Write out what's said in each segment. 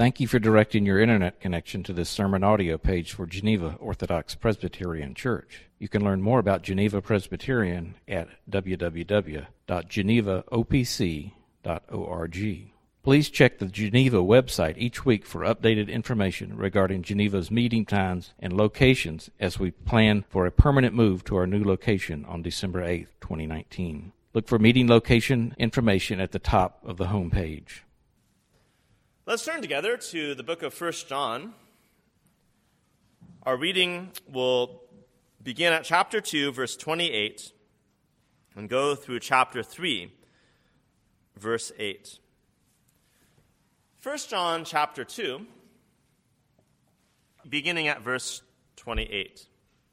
Thank you for directing your internet connection to this sermon audio page for Geneva Orthodox Presbyterian Church. You can learn more about Geneva Presbyterian at www.genevaopc.org. Please check the Geneva website each week for updated information regarding Geneva's meeting times and locations as we plan for a permanent move to our new location on December 8, 2019. Look for meeting location information at the top of the home page. Let's turn together to the book of 1 John. Our reading will begin at chapter 2, verse 28, and go through chapter 3, verse 8. 1 John chapter 2, beginning at verse 28.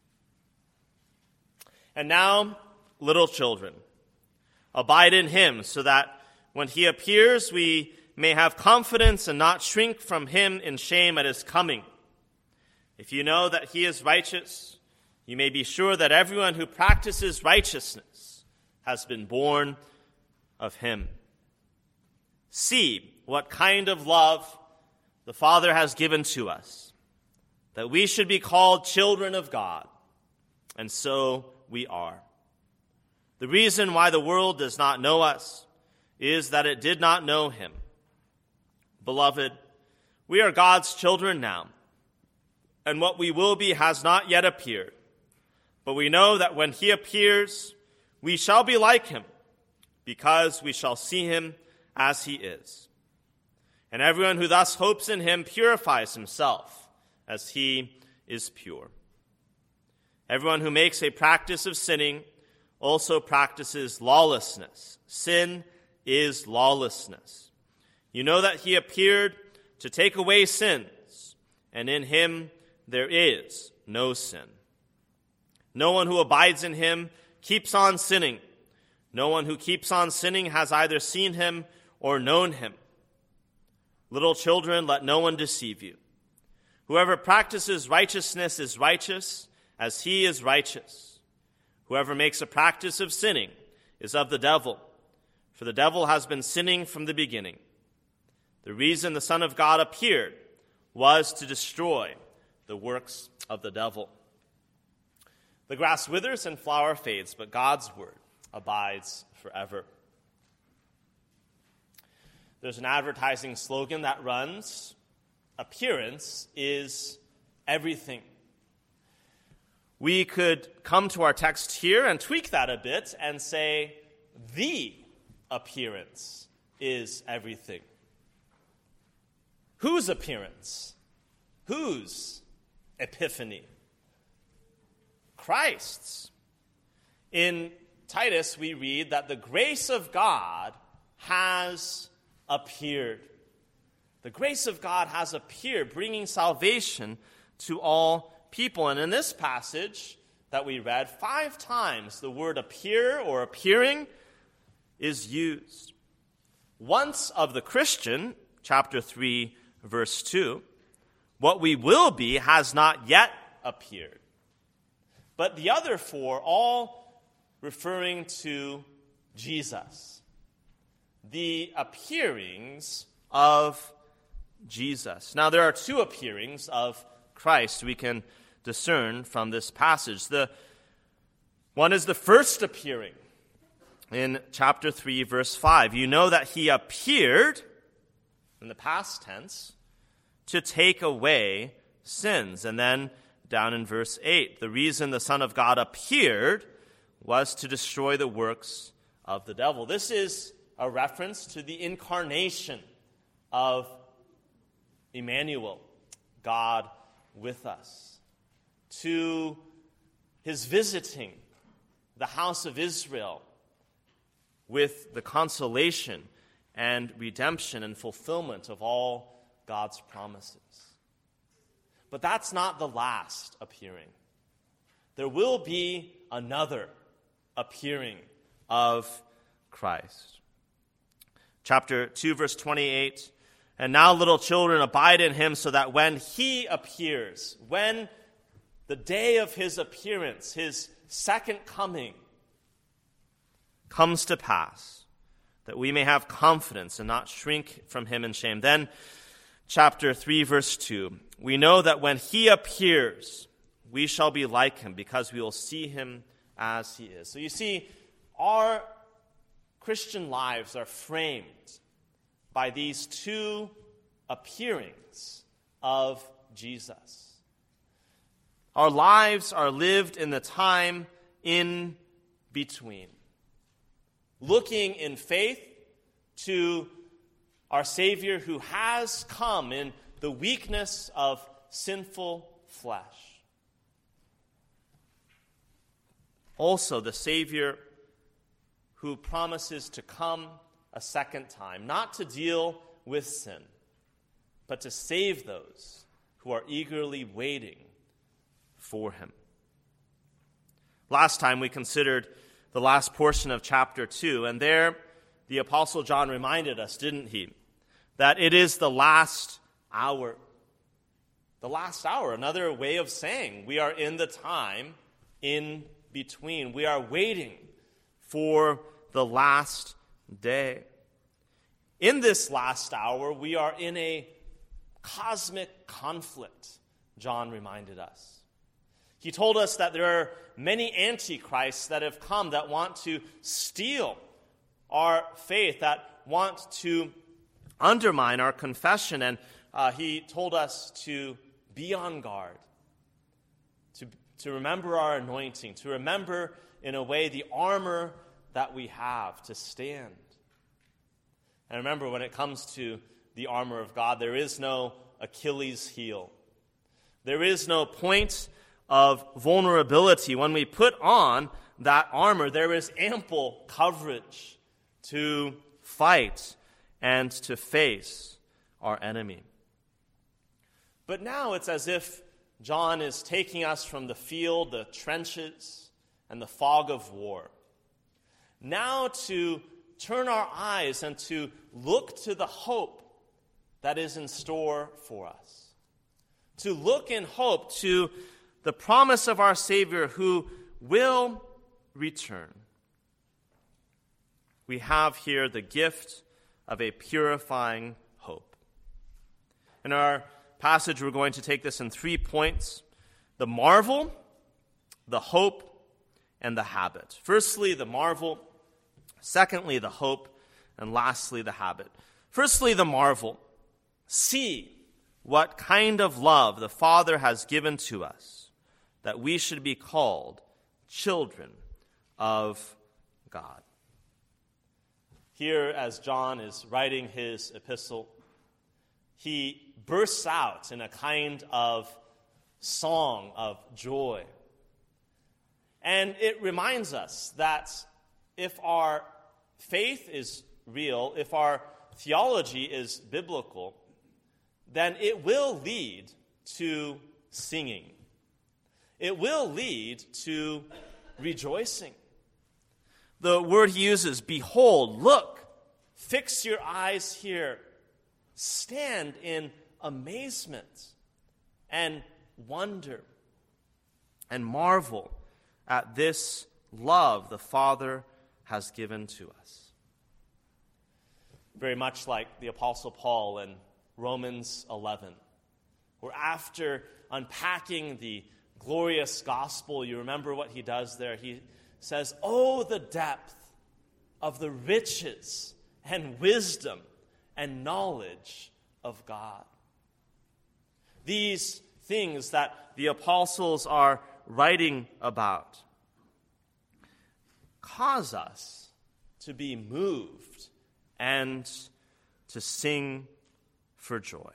And now, little children, abide in him, so that when he appears, we may have confidence and not shrink from him in shame at his coming. If you know that he is righteous, you may be sure that everyone who practices righteousness has been born of him. See what kind of love the Father has given to us, that we should be called children of God, and so we are. The reason why the world does not know us is that it did not know him. Beloved, we are God's children now, and what we will be has not yet appeared. But we know that when he appears, we shall be like him, because we shall see him as he is. And everyone who thus hopes in him purifies himself, as he is pure. Everyone who makes a practice of sinning also practices lawlessness. Sin is lawlessness. You know that he appeared to take away sins, and in him there is no sin. No one who abides in him keeps on sinning. No one who keeps on sinning has either seen him or known him. Little children, let no one deceive you. Whoever practices righteousness is righteous, as he is righteous. Whoever makes a practice of sinning is of the devil, for the devil has been sinning from the beginning. The reason the Son of God appeared was to destroy the works of the devil. The grass withers and flower fades, but God's word abides forever. There's an advertising slogan that runs, appearance is everything. We could come to our text here and tweak that a bit and say, the appearance is everything. Whose appearance? Whose epiphany? Christ's. In Titus, we read that the grace of God has appeared. The grace of God has appeared, bringing salvation to all people. And in this passage that we read, 5 times the word appear or appearing is used. Once of the Christian, chapter 3, verse 2, what we will be has not yet appeared. But the other 4, all referring to Jesus. The appearings of Jesus. Now, there are 2 appearings of Christ we can discern from this passage. The one is the first appearing in chapter 3, verse 5. You know that he appeared, in the past tense, to take away sins. And then down in verse 8, the reason the Son of God appeared was to destroy the works of the devil. This is a reference to the incarnation of Emmanuel, God with us, to his visiting the house of Israel with the consolation and redemption and fulfillment of all God's promises. But that's not the last appearing. There will be another appearing of Christ. Chapter 2, verse 28, and now little children abide in him so that when he appears, when the day of his appearance, his second coming, comes to pass, that we may have confidence and not shrink from him in shame. Then chapter 3, verse 2, we know that when he appears, we shall be like him because we will see him as he is. So you see, our Christian lives are framed by these two appearings of Jesus. Our lives are lived in the time in between, looking in faith to our Savior who has come in the weakness of sinful flesh. Also, the Savior who promises to come a second time, not to deal with sin, but to save those who are eagerly waiting for him. Last time we considered the last portion of chapter 2, and there the Apostle John reminded us, didn't he, that it is the last hour. The last hour, another way of saying we are in the time in between. We are waiting for the last day. In this last hour, we are in a cosmic conflict, John reminded us. He told us that there are many antichrists that have come that want to steal our faith, that want to undermine our confession, and he told us to be on guard, to remember our anointing, to remember in a way the armor that we have to stand. And remember, when it comes to the armor of God, there is no Achilles heel. There is no point of vulnerability. When we put on that armor, there is ample coverage to fight and to face our enemy. But now it's as if John is taking us from the field, the trenches, and the fog of war, now to turn our eyes and to look to the hope that is in store for us. To look in hope to the promise of our Savior who will return. We have here the gift of a purifying hope. In our passage, we're going to take this in 3 points: the marvel, the hope, and the habit. Firstly, the marvel. Secondly, the hope. And lastly, the habit. Firstly, the marvel. See what kind of love the Father has given to us, that we should be called children of God. Here, as John is writing his epistle, he bursts out in a kind of song of joy. And it reminds us that if our faith is real, if our theology is biblical, then it will lead to singing. It will lead to rejoicing. The word he uses, behold, look, fix your eyes here, stand in amazement and wonder and marvel at this love the Father has given to us. Very much like the Apostle Paul in Romans 11, where after unpacking the glorious gospel, you remember what he does there? He says, "Oh, the depth of the riches and wisdom and knowledge of God." These things that the apostles are writing about cause us to be moved and to sing for joy.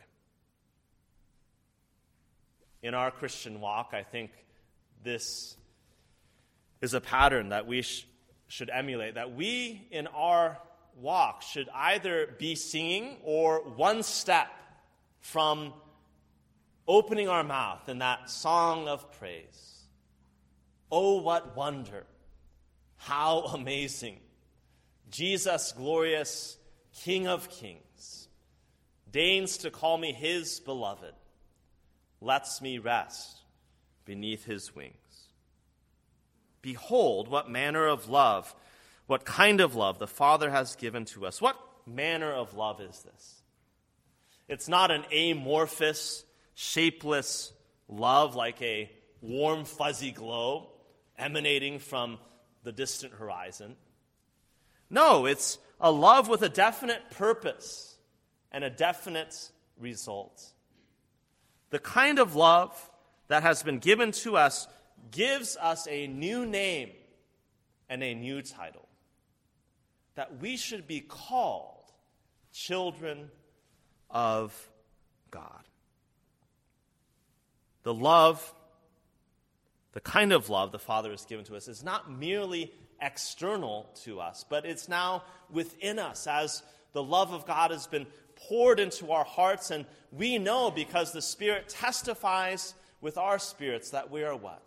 In our Christian walk, I think this is a pattern that we should emulate, that we in our walk should either be singing or one step from opening our mouth in that song of praise. Oh, what wonder! How amazing! Jesus, glorious King of kings, deigns to call me his beloved, lets me rest beneath his wings. Behold, what manner of love, what kind of love the Father has given to us. What manner of love is this? It's not an amorphous, shapeless love like a warm, fuzzy glow emanating from the distant horizon. No, it's a love with a definite purpose and a definite result. The kind of love that has been given to us gives us a new name and a new title. That we should be called children of God. The kind of love the Father has given to us is not merely external to us, but it's now within us as the love of God has been poured into our hearts, and we know because the Spirit testifies with our spirits that we are what?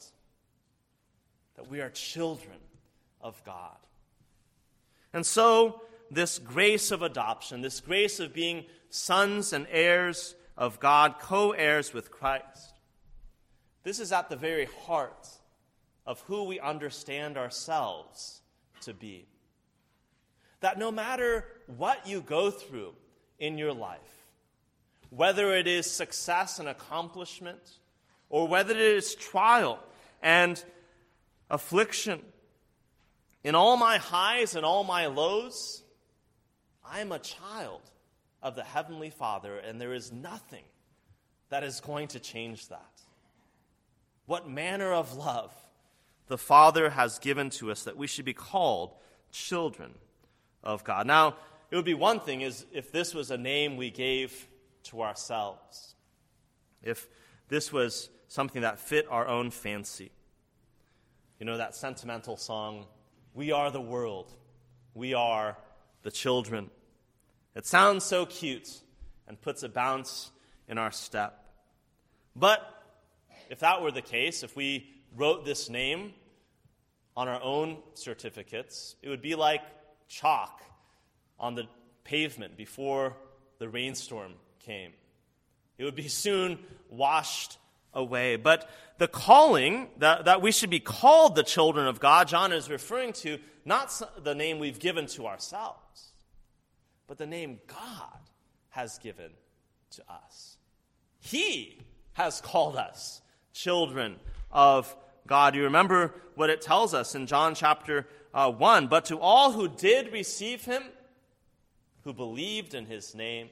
That we are children of God. And so, this grace of adoption, this grace of being sons and heirs of God, co-heirs with Christ, this is at the very heart of who we understand ourselves to be. That no matter what you go through in your life, whether it is success and accomplishment, or whether it is trial and affliction, in all my highs and all my lows, I am a child of the Heavenly Father, and there is nothing that is going to change that. What manner of love the Father has given to us that we should be called children of God. Now, it would be one thing is if this was a name we gave to ourselves, if this was something that fit our own fancy. You know that sentimental song, "We are the world, we are the children." It sounds so cute and puts a bounce in our step. But if that were the case, if we wrote this name on our own certificates, it would be like chalk on the pavement before the rainstorm came. It would be soon washed away. But the calling, that we should be called the children of God, John is referring to not the name we've given to ourselves, but the name God has given to us. He has called us children of God. You remember what it tells us in John chapter 1. But to all who did receive him, who believed in his name,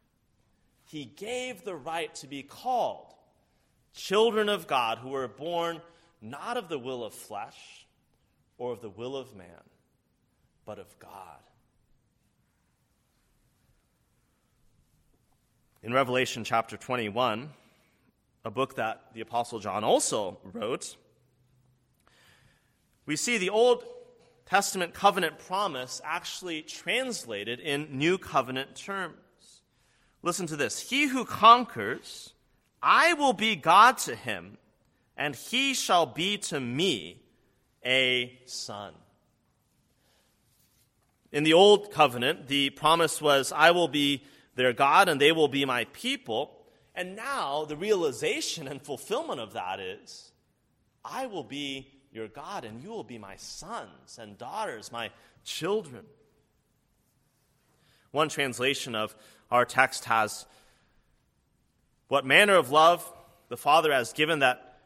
he gave the right to be called children of God, who were born not of the will of flesh or of the will of man, but of God. In Revelation chapter 21, a book that the Apostle John also wrote, we see the Old Testament covenant promise actually translated in New Covenant terms. Listen to this. He who conquers, I will be God to him, and he shall be to me a son. In the Old Covenant, the promise was, I will be their God, and they will be my people. And now the realization and fulfillment of that is, I will be your God, and you will be my sons and daughters, my children. One translation of our text has, what manner of love the Father has given, that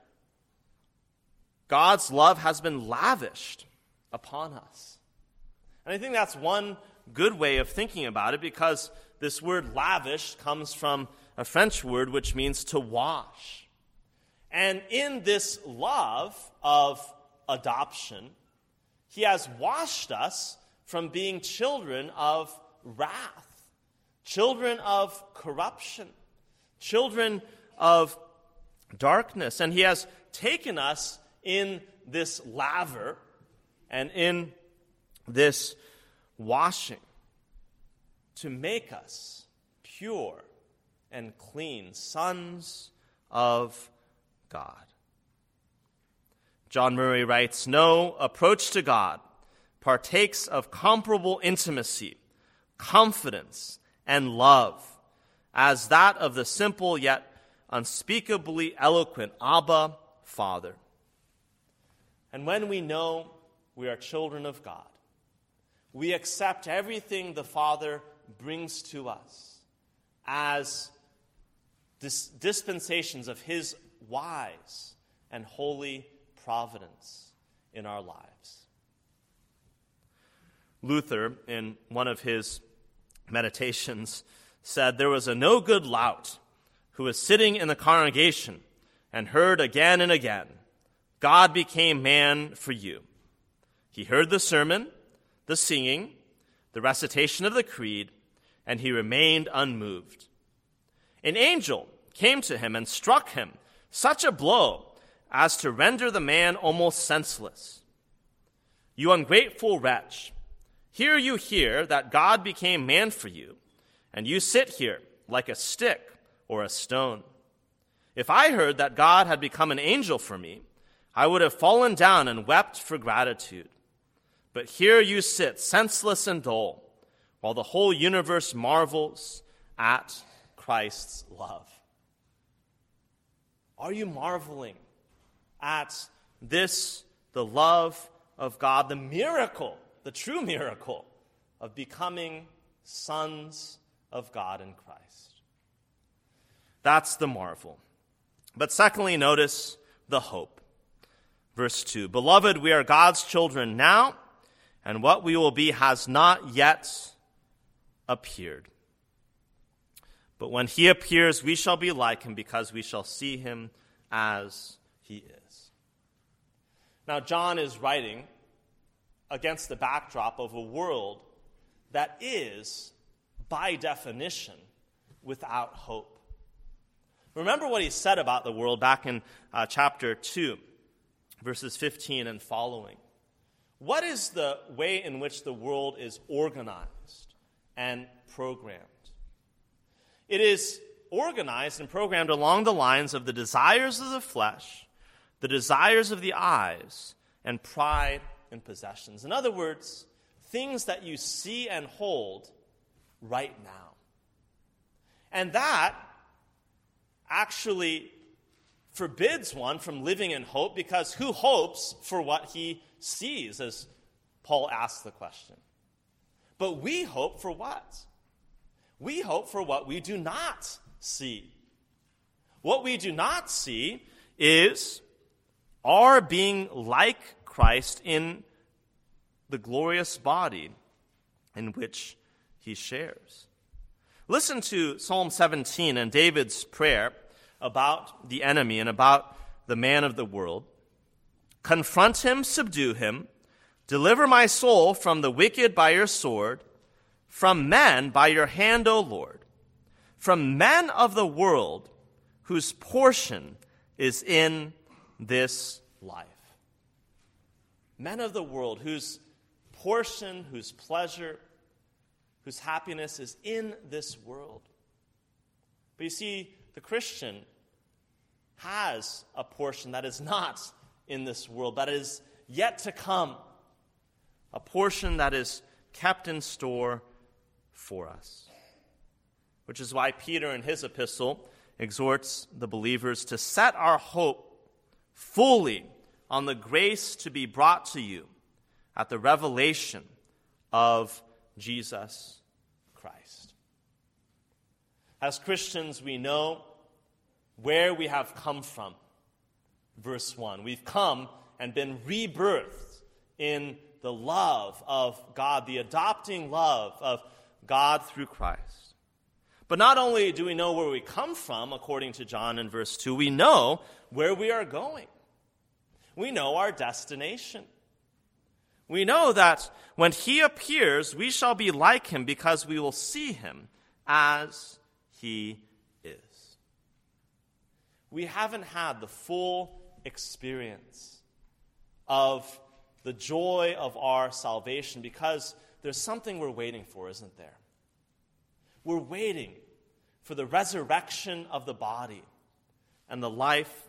God's love has been lavished upon us. And I think that's one good way of thinking about it, because this word lavished comes from a French word which means to wash. And in this love of adoption, he has washed us from being children of wrath, children of corruption, children of darkness. And he has taken us in this laver and in this washing to make us pure and clean, sons of God. John Murray writes, no approach to God partakes of comparable intimacy, confidence, and love as that of the simple yet unspeakably eloquent Abba, Father. And when we know we are children of God, we accept everything the Father brings to us as dispensations of his wise and holy providence in our lives. Luther, in one of his meditations, said there was a no good lout who was sitting in the congregation and heard again and again, God became man for you. He heard the sermon, the singing, the recitation of the creed, and he remained unmoved. An angel came to him and struck him such a blow as to render the man almost senseless. You ungrateful wretch, here you hear that God became man for you, and you sit here like a stick or a stone. If I heard that God had become an angel for me, I would have fallen down and wept for gratitude. But here you sit, senseless and dull, while the whole universe marvels at Christ's love. Are you marveling at this, the love of God, the miracle, the true miracle of becoming sons of God in Christ? That's the marvel. But secondly, notice the hope. Verse 2, Beloved, we are God's children now, and what we will be has not yet appeared. But when he appears, we shall be like him, because we shall see him as he is. Now, John is writing against the backdrop of a world that is, by definition, without hope. Remember what he said about the world back in chapter 2, verses 15 and following. What is the way in which the world is organized and programmed? It is organized and programmed along the lines of the desires of the flesh, the desires of the eyes, and pride in possessions. In other words, things that you see and hold right now. And that actually forbids one from living in hope, because who hopes for what he sees, as Paul asks the question. But we hope for what? We hope for what we do not see. What we do not see is our being like Christ in the glorious body in which he shares. Listen to Psalm 17 and David's prayer about the enemy and about the man of the world. Confront him, subdue him, deliver my soul from the wicked by your sword, from men by your hand, O Lord, from men of the world whose portion is in this life. Men of the world whose portion, whose pleasure, whose happiness is in this world. But you see, the Christian has a portion that is not in this world, that is yet to come, a portion that is kept in store for us. Which is why Peter in his epistle exhorts the believers to set our hope fully on the grace to be brought to you at the revelation of Jesus Christ. As Christians, we know where we have come from. Verse 1, we've come and been rebirthed in the love of God, the adopting love of God through Christ. But not only do we know where we come from, according to John in verse 2, we know where we are going. We know our destination. We know that when he appears, we shall be like him, because we will see him as he is. We haven't had the full experience of the joy of our salvation because there's something we're waiting for, isn't there? We're waiting for the resurrection of the body and the life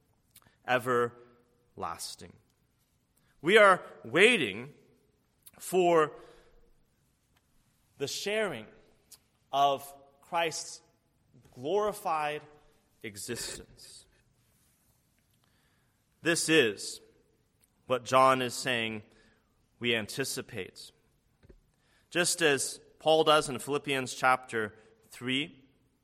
everlasting. We are waiting for the sharing of Christ's glorified existence. This is what John is saying we anticipate. Just as Paul does in Philippians chapter 3,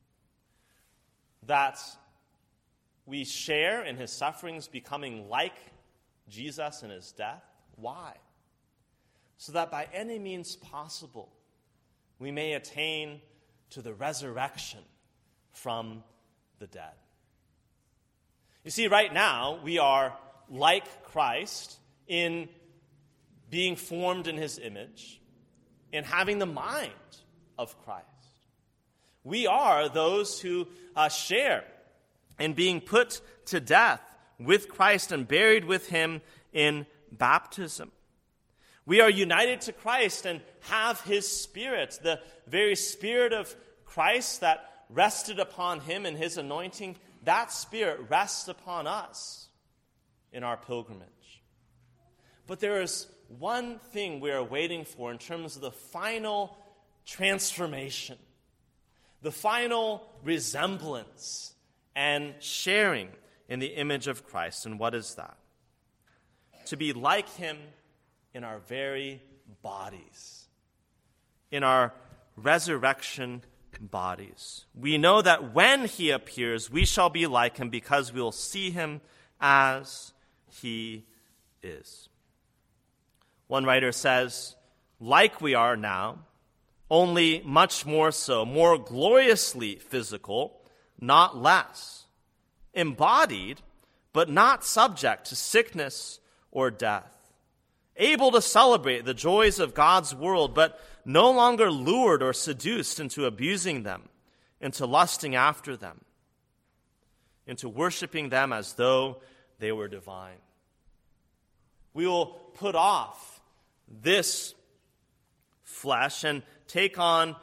that we share in his sufferings, becoming like Jesus in his death. Why? So that by any means possible, we may attain to the resurrection from the dead. You see, right now, we are like Christ in being formed in his image, in having the mind of Christ. We are those who share in being put to death with Christ and buried with him in baptism. We are united to Christ and have his Spirit, the very Spirit of Christ that rested upon him in his anointing. That Spirit rests upon us in our pilgrimage. But there is one thing we are waiting for in terms of the final transformation, the final resemblance and sharing in the image of Christ. And what is that? To be like him in our very bodies, in our resurrection bodies. We know that when he appears, we shall be like him because we will see him as he is. One writer says, like we are now, only much more so, more gloriously physical, not less, embodied, but not subject to sickness or death, able to celebrate the joys of God's world, but no longer lured or seduced into abusing them, into lusting after them, into worshiping them as though they were divine. We will put off this flesh and take on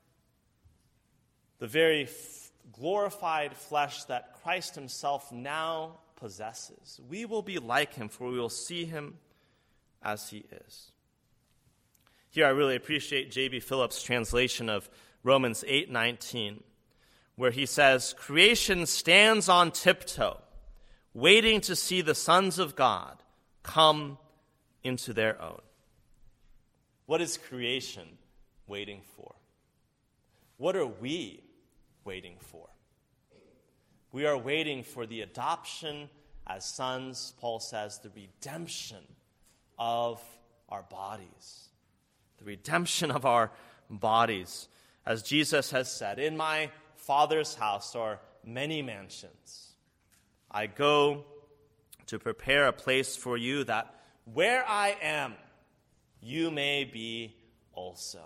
the very glorified flesh that Christ himself now possesses. We will be like him, for we will see him as he is. Here I really appreciate J.B. Phillips' translation of Romans 8:19, where he says, creation stands on tiptoe, waiting to see the sons of God come into their own. What is creation waiting for? What are we waiting for? We are waiting for the adoption as sons, Paul says, the redemption of our bodies. The redemption of our bodies. As Jesus has said, in my Father's house are many mansions. I go to prepare a place for you, that where I am, you may be also.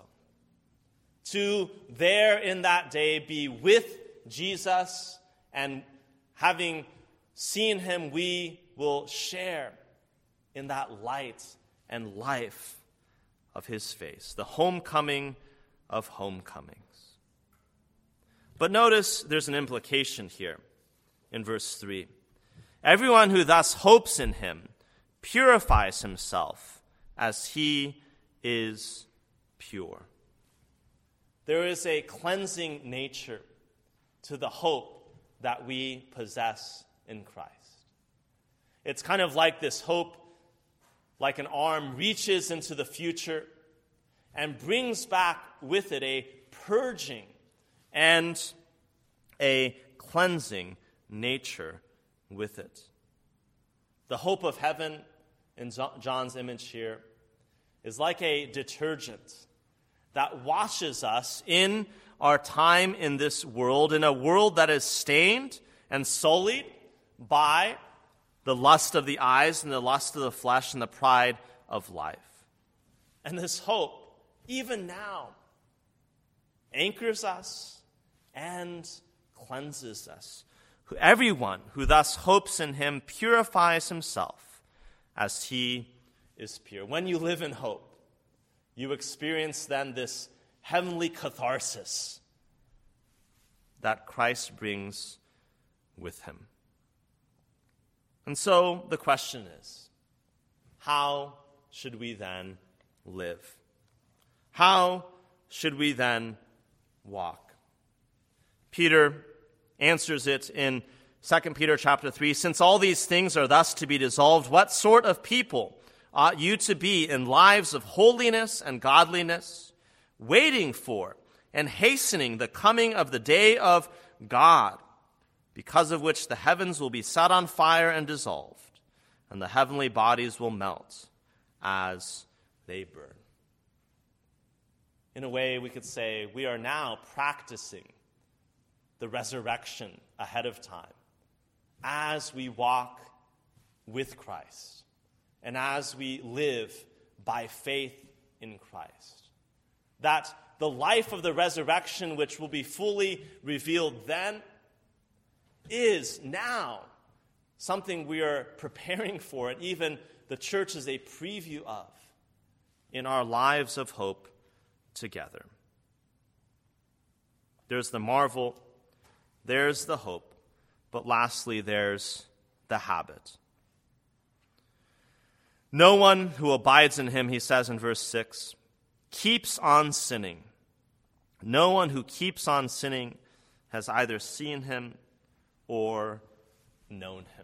To there in that day be with Jesus, and having seen him, we will share in that light and life of his face, the homecoming of homecomings. But notice there's an implication here in verse 3. Everyone who thus hopes in him purifies himself as he is pure. There is a cleansing nature to the hope that we possess in Christ. It's kind of like this hope, like an arm reaches into the future and brings back with it a purging and a cleansing nature with it. The hope of heaven, in John's image here, is like a detergent that washes us in our time in this world, in a world that is stained and sullied by the lust of the eyes and the lust of the flesh and the pride of life. And this hope, even now, anchors us and cleanses us. Everyone who thus hopes in him purifies himself as he is pure. When you live in hope, you experience then this heavenly catharsis that Christ brings with him. And so the question is, how should we then live? How should we then walk? Peter answers it in 2 Peter chapter 3. Since all these things are thus to be dissolved, what sort of people ought you to be in lives of holiness and godliness, waiting for and hastening the coming of the day of God, because of which the heavens will be set on fire and dissolved, and the heavenly bodies will melt as they burn. In a way, we could say we are now practicing the resurrection ahead of time as we walk with Christ and as we live by faith in Christ. That the life of the resurrection, which will be fully revealed then, is now something we are preparing for, and even the church is a preview of in our lives of hope together. There's the marvel, there's the hope, but lastly, there's the habit. No one who abides in him, he says in verse 6, keeps on sinning. No one who keeps on sinning has either seen him or known him.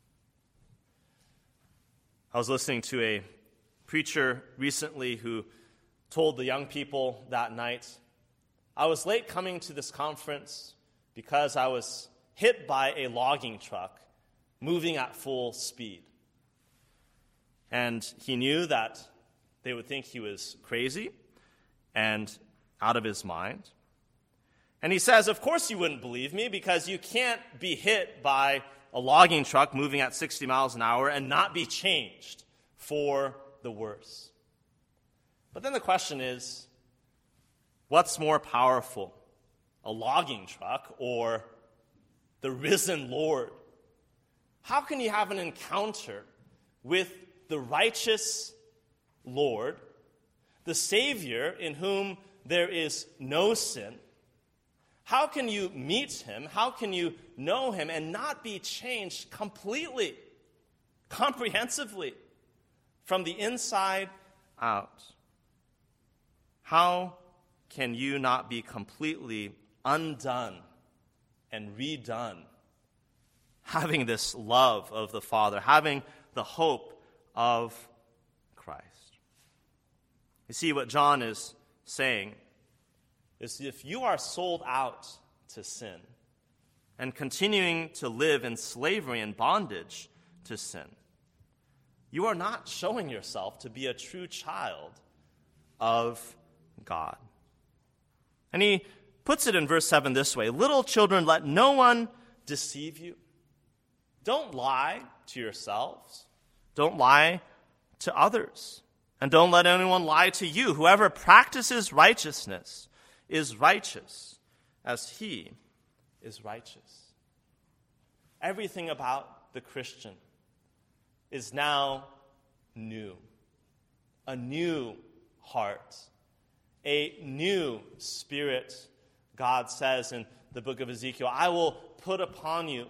I was listening to a preacher recently who told the young people that night, I was late coming to this conference because I was hit by a logging truck moving at full speed. And he knew that they would think he was crazy and out of his mind. And he says, of course you wouldn't believe me, because you can't be hit by a logging truck moving at 60 miles an hour and not be changed for the worse. But then the question is, what's more powerful, a logging truck or the risen Lord? How can you have an encounter with the righteous Lord, the Savior in whom there is no sin? How can you meet him? How can you know him and not be changed completely, comprehensively, from the inside out? How can you not be completely undone and redone, having this love of the Father, having the hope of Christ? You see, what John is saying is, if you are sold out to sin and continuing to live in slavery and bondage to sin, you are not showing yourself to be a true child of God. And he puts it in verse 7 this way, little children, let no one deceive you. Don't lie to yourselves. Don't lie to others. And don't let anyone lie to you. Whoever practices righteousness is righteous as he is righteous. Everything about the Christian is now new. A new heart. A new spirit. God says in the book of Ezekiel, I will put upon you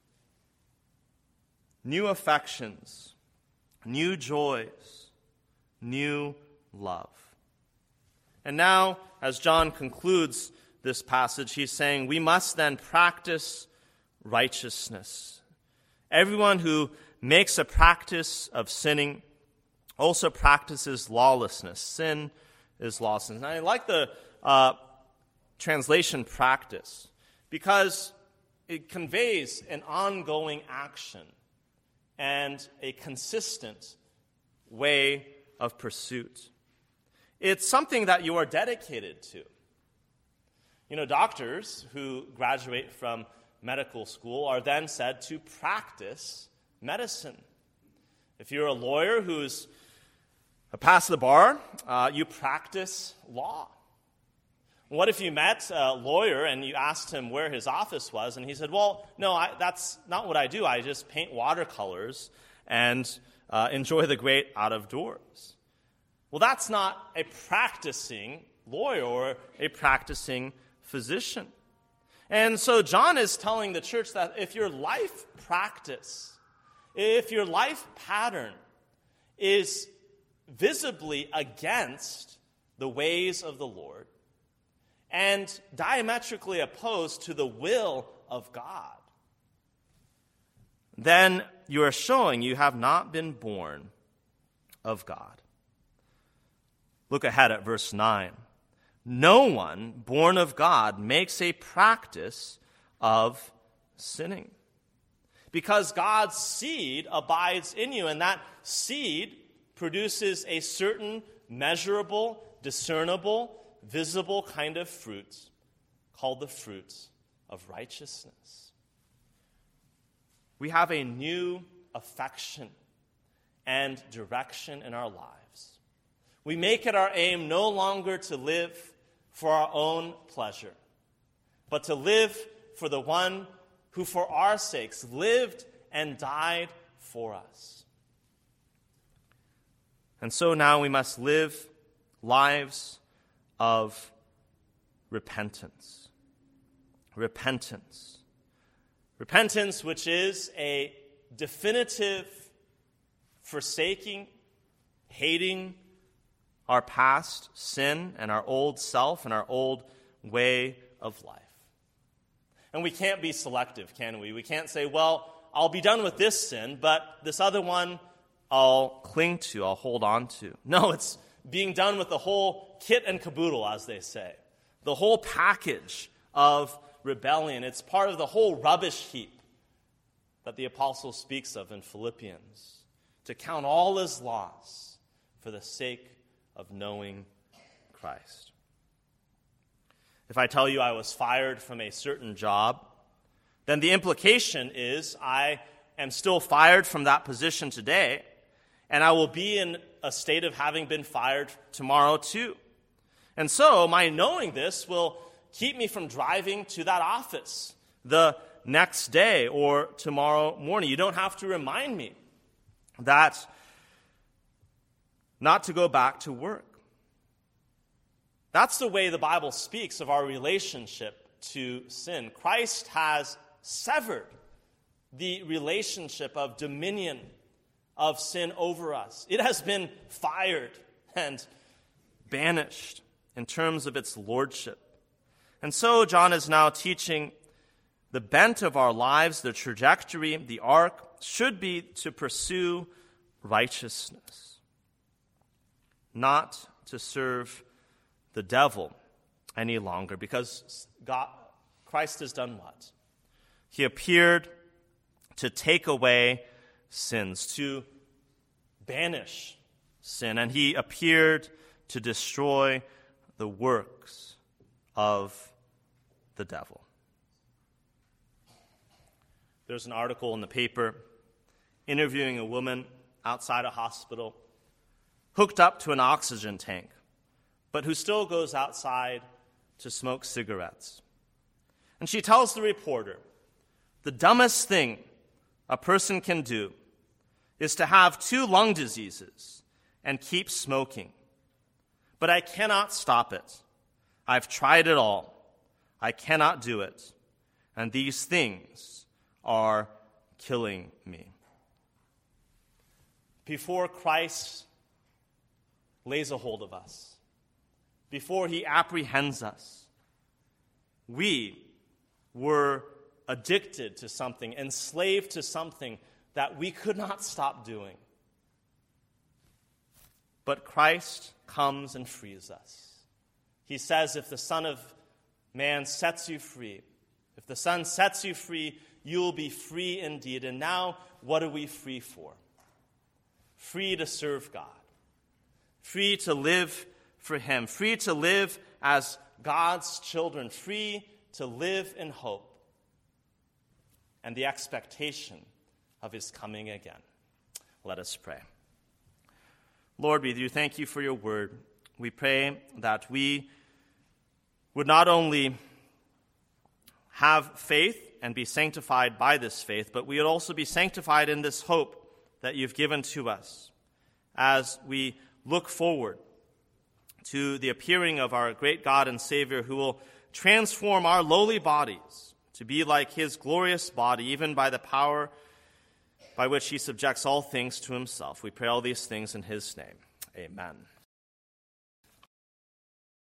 new affections, new joys, new love. And now, as John concludes this passage, he's saying we must then practice righteousness. Everyone who makes a practice of sinning also practices lawlessness. Sin is lawlessness. And I like the translation practice because it conveys an ongoing action and a consistent way of pursuit. It's something that you are dedicated to. You know, doctors who graduate from medical school are then said to practice medicine. If you're a lawyer who's passed the bar, you practice law. What if you met a lawyer and you asked him where his office was, and he said, well, no, that's not what I do. I just paint watercolors and enjoy the great out of doors. Well, that's not a practicing lawyer or a practicing physician. And so John is telling the church that if your life practice, if your life pattern is visibly against the ways of the Lord and diametrically opposed to the will of God, then you are showing you have not been born of God. Look ahead at verse 9. No one born of God makes a practice of sinning. Because God's seed abides in you, and that seed produces a certain measurable, discernible, visible kind of fruit called the fruit of righteousness. We have a new affection and direction in our lives. We make it our aim no longer to live for our own pleasure, but to live for the one who for our sakes lived and died for us. And so now we must live lives of repentance. Repentance. Repentance, which is a definitive forsaking, hating our past sin and our old self and our old way of life. And we can't be selective, can we? We can't say, well, I'll be done with this sin, but this other one I'll cling to, I'll hold on to. No, it's being done with the whole kit and caboodle, as they say. The whole package of rebellion. It's part of the whole rubbish heap that the apostle speaks of in Philippians. To count all as loss for the sake of knowing Christ. If I tell you I was fired from a certain job, then the implication is I am still fired from that position today, and I will be in a state of having been fired tomorrow too. And so my knowing this will keep me from driving to that office the next day or tomorrow morning. You don't have to remind me that not to go back to work. That's the way the Bible speaks of our relationship to sin. Christ has severed the relationship of dominion of sin over us. It has been fired and banished in terms of its lordship. And so John is now teaching the bent of our lives, the trajectory, the arc, should be to pursue righteousness, not to serve the devil any longer, because Christ has done what? He appeared to take away sins, to banish sin, and he appeared to destroy the works of the devil. There's an article in the paper interviewing a woman outside a hospital hooked up to an oxygen tank, but who still goes outside to smoke cigarettes. And she tells the reporter, the dumbest thing a person can do is to have 2 lung diseases and keep smoking. But I cannot stop it. I've tried it all. I cannot do it. And these things are killing me. Before Christ lays a hold of us, before he apprehends us, we were addicted to something, enslaved to something that we could not stop doing. But Christ comes and frees us. He says, if the Son of Man sets you free, if the Son sets you free, you will be free indeed. And now, what are we free for? Free to serve God. Free to live for him. Free to live as God's children. Free to live in hope and the expectation of his coming again. Let us pray. Lord, we do thank you for your word. We pray that we would not only have faith and be sanctified by this faith, but we would also be sanctified in this hope that you've given to us as we look forward to the appearing of our great God and Savior, who will transform our lowly bodies to be like his glorious body, even by the power by which he subjects all things to himself. We pray all these things in his name. Amen.